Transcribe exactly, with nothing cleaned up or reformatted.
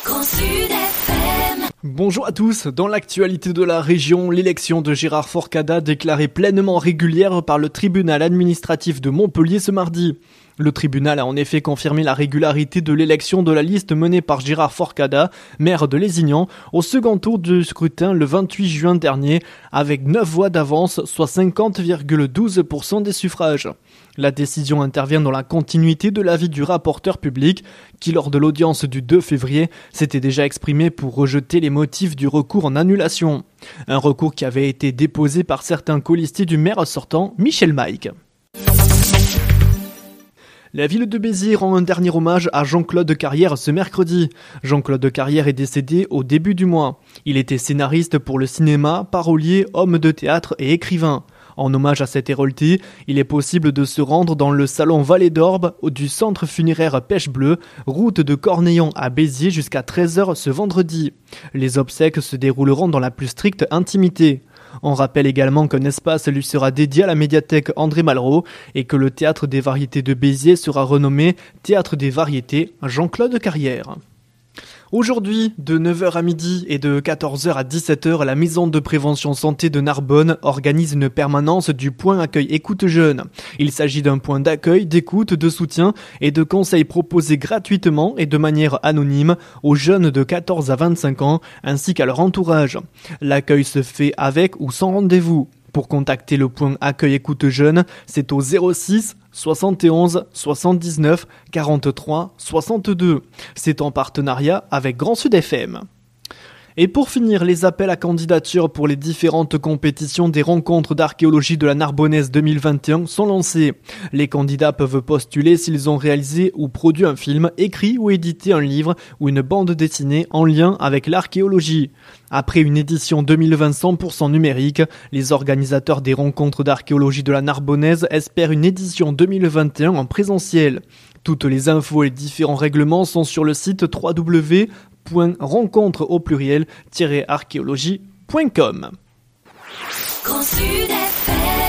Bonjour à tous, dans l'actualité de la région, l'élection de Gérard Forcada déclarée pleinement régulière par le tribunal administratif de Montpellier ce mardi. Le tribunal a en effet confirmé la régularité de l'élection de la liste menée par Gérard Forcada, maire de Lézignan, au second tour du scrutin le vingt-huit juin dernier, avec neuf voix d'avance, soit cinquante virgule douze pour cent des suffrages. La décision intervient dans la continuité de l'avis du rapporteur public, qui lors de l'audience du deux février s'était déjà exprimé pour rejeter les motifs du recours en annulation. Un recours qui avait été déposé par certains colistiers du maire sortant, Michel Maïk. La ville de Béziers rend un dernier hommage à Jean-Claude Carrière ce mercredi. Jean-Claude Carrière est décédé au début du mois. Il était scénariste pour le cinéma, parolier, homme de théâtre et écrivain. En hommage à cet hérolté, il est possible de se rendre dans le salon Vallée d'Orbe du centre funéraire Pêche Bleue, route de Cornillon à Béziers jusqu'à treize heures ce vendredi. Les obsèques se dérouleront dans la plus stricte intimité. On rappelle également qu'un espace lui sera dédié à la médiathèque André Malraux et que le théâtre des variétés de Béziers sera renommé Théâtre des variétés Jean-Claude Carrière. Aujourd'hui, de neuf heures à midi et de quatorze heures à dix-sept heures, la Maison de prévention santé de Narbonne organise une permanence du point accueil écoute jeune. Il s'agit d'un point d'accueil, d'écoute, de soutien et de conseils proposés gratuitement et de manière anonyme aux jeunes de quatorze à vingt-cinq ans ainsi qu'à leur entourage. L'accueil se fait avec ou sans rendez-vous. Pour contacter le point accueil écoute jeune, c'est au zéro six soixante et onze soixante-dix-neuf quarante-trois soixante-deux. C'est en partenariat avec Grand Sud F M. Et pour finir, les appels à candidature pour les différentes compétitions des rencontres d'archéologie de la Narbonnaise deux mille vingt et un sont lancés. Les candidats peuvent postuler s'ils ont réalisé ou produit un film, écrit ou édité un livre ou une bande dessinée en lien avec l'archéologie. Après une édition deux mille vingt cent pour cent numérique, les organisateurs des rencontres d'archéologie de la Narbonnaise espèrent une édition deux mille vingt et un en présentiel. Toutes les infos et les différents règlements sont sur le site w w w point rencontre au pluriel archéologie point com.